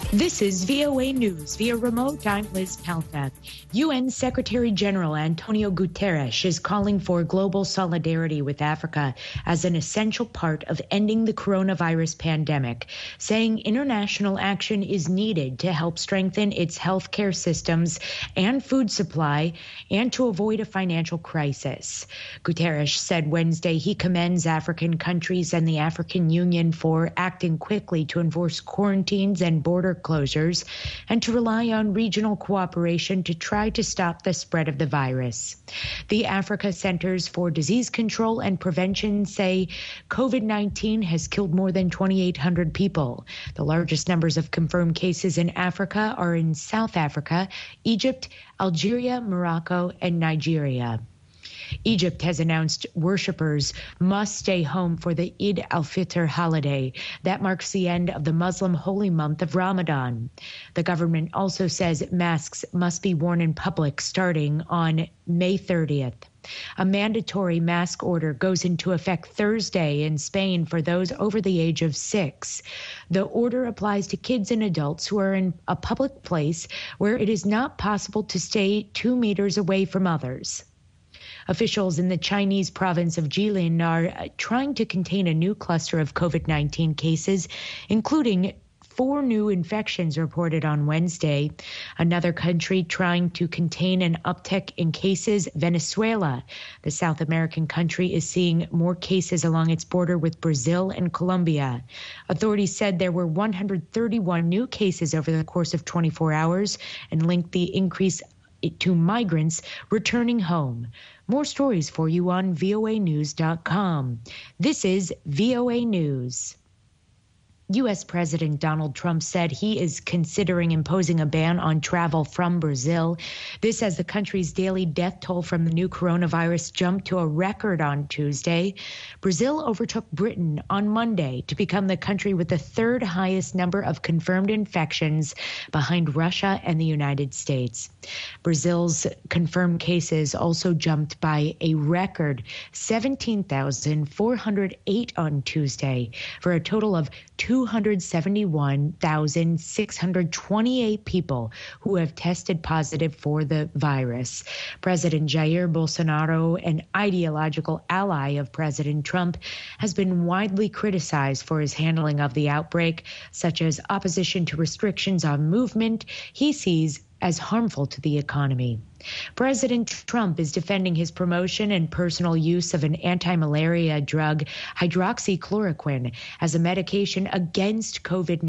This is VOA News. Via remote, I'm Liz Palka. UN Secretary General Antonio Guterres is calling for global solidarity with Africa as an essential part of ending the coronavirus pandemic, saying international action is needed to help strengthen its healthcare systems and food supply and to avoid a financial crisis. Guterres said Wednesday he commends African countries and the African Union for acting quickly to enforce quarantines and border closures and to rely on regional cooperation to try to stop the spread of the virus. The Africa Centers for Disease Control and Prevention say COVID-19 has killed more than 2,800 people. The largest numbers of confirmed cases in Africa are in South Africa, Egypt, Algeria, Morocco, and Nigeria. Egypt has announced worshippers must stay home for the Eid al-Fitr holiday. That marks the end of the Muslim holy month of Ramadan. The government also says masks must be worn in public starting on May 30th. A mandatory mask order goes into effect Thursday in Spain for those over the age of 6. The order applies to kids and adults who are in a public place where it is not possible to stay 2 meters away from others. Officials in the Chinese province of Jilin are trying to contain a new cluster of COVID-19 cases, including 4 new infections reported on Wednesday. Another country trying to contain an uptick in cases, Venezuela. The South American country is seeing more cases along its border with Brazil and Colombia. Authorities said there were 131 new cases over the course of 24 hours and linked the increase to migrants returning home. More stories for you on voanews.com. This is VOA News. U.S. President Donald Trump said he is considering imposing a ban on travel from Brazil. This as the country's daily death toll from the new coronavirus jumped to a record on Tuesday. Brazil overtook Britain on Monday to become the country with the 3rd highest number of confirmed infections behind Russia and the United States. Brazil's confirmed cases also jumped by a record 17,408 on Tuesday for a total of 271,628 people who have tested positive for the virus. President Jair Bolsonaro, an ideological ally of President Trump, has been widely criticized for his handling of the outbreak, such as opposition to restrictions on movement he sees as harmful to the economy. President Trump is defending his promotion and personal use of an anti-malaria drug, hydroxychloroquine, as a medication against COVID-19.